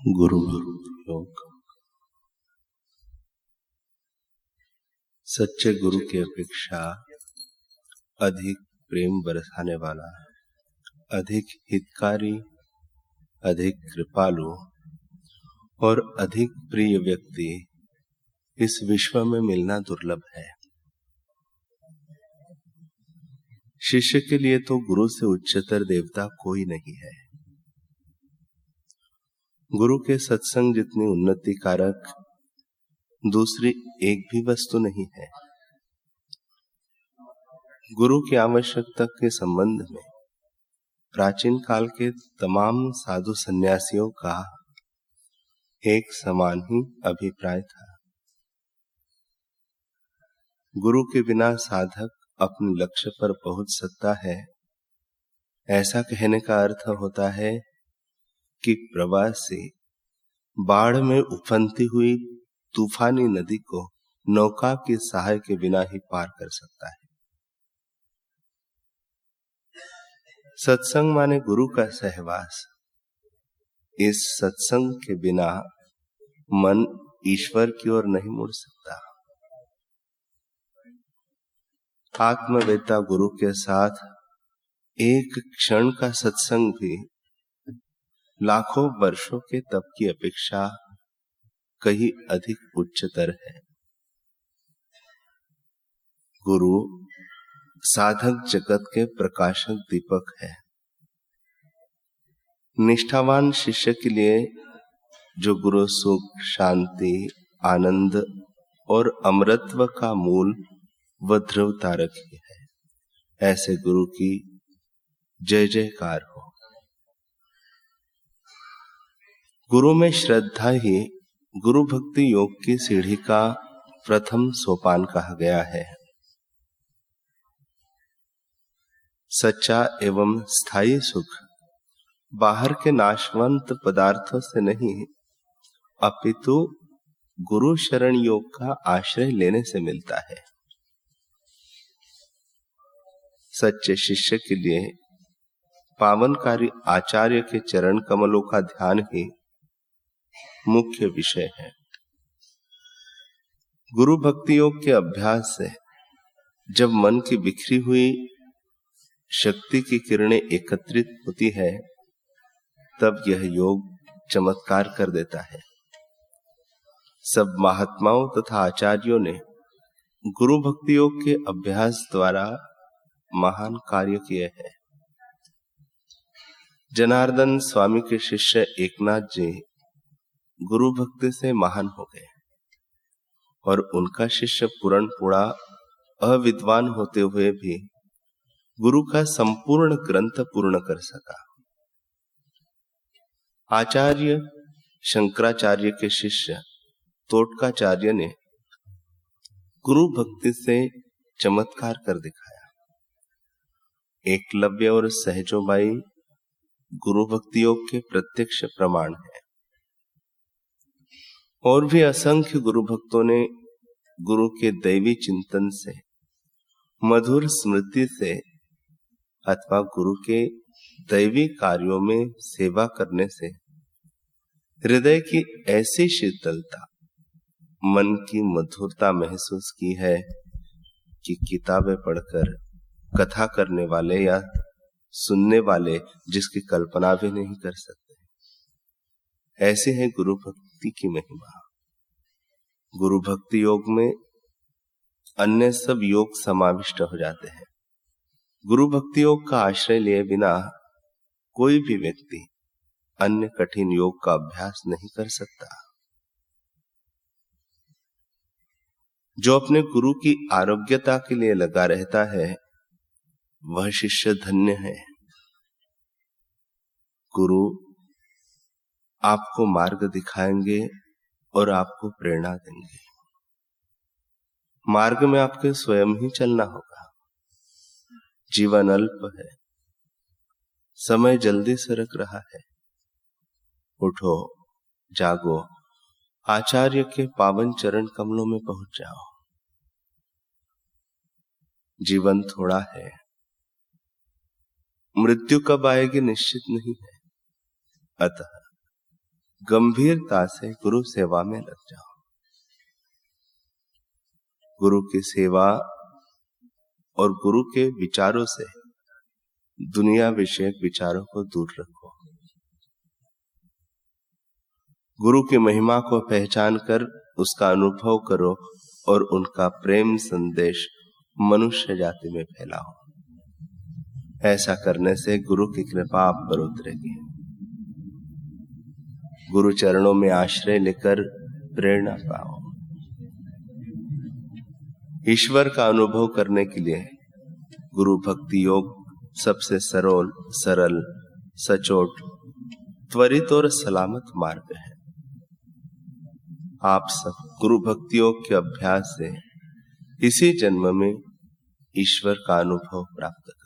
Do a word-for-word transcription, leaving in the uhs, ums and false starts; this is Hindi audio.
गुरु योग। सच्चे गुरु की अपेक्षा अधिक प्रेम बरसाने वाला, अधिक हितकारी, अधिक कृपालु और अधिक प्रिय व्यक्ति इस विश्व में मिलना दुर्लभ है। शिष्य के लिए तो गुरु से उच्चतर देवता कोई नहीं है। गुरु के सत्संग जितनी उन्नति कारक दूसरी एक भी वस्तु नहीं है। गुरु की आवश्यकता के संबंध में प्राचीन काल के तमाम साधु सन्यासियों का एक समान ही अभिप्राय था। गुरु के बिना साधक अपने लक्ष्य पर पहुंच सकता है, ऐसा कहने का अर्थ होता है कि प्रवासी बाढ़ में उफनती हुई तूफानी नदी को नौका के सहाय के बिना ही पार कर सकता है। सत्संग माने गुरु का सहवास। इस सत्संग के बिना मन ईश्वर की ओर नहीं मुड़ सकता। आत्मवेत्ता गुरु के साथ एक क्षण का सत्संग भी लाखों वर्षों के तप की अपेक्षा कहीं अधिक उच्चतर है। गुरु साधक जगत के प्रकाशक दीपक है। निष्ठावान शिष्य के लिए जो गुरु सुख, शांति, आनंद और अमरत्व का मूल व ध्रुव तारक ही है, ऐसे गुरु की जय जयकार हो। गुरु में श्रद्धा ही गुरु भक्ति योग की सीढ़ी का प्रथम सोपान कहा गया है। सच्चा एवं स्थायी सुख बाहर के नाशवंत पदार्थों से नहीं, अपितु गुरु शरण योग का आश्रय लेने से मिलता है। सच्चे शिष्य के लिए पावनकारी आचार्य के चरण कमलों का ध्यान ही मुख्य विषय है। गुरु भक्ति योग के अभ्यास से जब मन की बिखरी हुई शक्ति की किरणें एकत्रित होती है, तब यह योग चमत्कार कर देता है। सब महात्माओं तथा आचार्यों ने गुरु भक्ति योग के अभ्यास द्वारा महान कार्य किए हैं। जनार्दन स्वामी के शिष्य एकनाथ जी गुरु भक्ति से महान हो गए और उनका शिष्य पूरणपुड़ा अविद्वान होते हुए भी गुरु का संपूर्ण ग्रंथ पूर्ण कर सका। आचार्य शंकराचार्य के शिष्य तोटकाचार्य ने गुरु भक्ति से चमत्कार कर दिखाया। एकलव्य और सहजोबाई गुरु भक्ति योग के प्रत्यक्ष प्रमाण है। और भी असंख्य गुरु भक्तों ने गुरु के दैवी चिंतन से, मधुर स्मृति से अथवा गुरु के दैवी कार्यों में सेवा करने से हृदय की ऐसी शीतलता, मन की मधुरता महसूस की है कि किताबें पढ़कर कथा करने वाले या सुनने वाले जिसकी कल्पना भी नहीं कर सकते। ऐसे है गुरु भक्ति की महिमा। गुरु भक्ति योग में अन्य सब योग समाविष्ट हो जाते हैं। गुरु भक्ति योग का आश्रय लिए बिना कोई भी व्यक्ति अन्य कठिन योग का अभ्यास नहीं कर सकता। जो अपने गुरु की आरोग्यता के लिए लगा रहता है, वह शिष्य धन्य है। गुरु आपको मार्ग दिखाएंगे और आपको प्रेरणा देंगे। मार्ग में आपके स्वयं ही चलना होगा। जीवन अल्प है, समय जल्दी सरक रहा है। उठो, जागो, आचार्य के पावन चरण कमलों में पहुंच जाओ। जीवन थोड़ा है, मृत्यु कब आएगी निश्चित नहीं है। अतः गंभीरता से गुरु सेवा में लग जाओ। गुरु की सेवा और गुरु के विचारों से दुनिया विषयक विचारों को दूर रखो। गुरु की महिमा को पहचान कर उसका अनुभव करो और उनका प्रेम संदेश मनुष्य जाति में फैलाओ। ऐसा करने से गुरु की कृपा आप पर उतरेगी। गुरु चरणों में आश्रय लेकर प्रेरणा पाओ। ईश्वर का अनुभव करने के लिए गुरु भक्ति योग सबसे सरल सरल सचोट त्वरित और सलामत मार्ग है। आप सब गुरु भक्ति योग के अभ्यास से इसी जन्म में ईश्वर का अनुभव प्राप्त